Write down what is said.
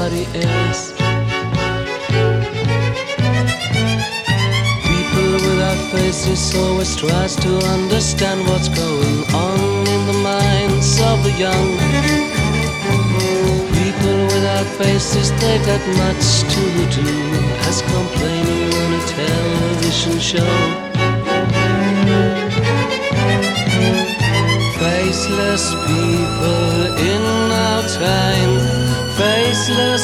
is. People without faces always tries to understand what's going on in the minds of the young. People without faces, they got much to do, as complaining on a television show. Faceless people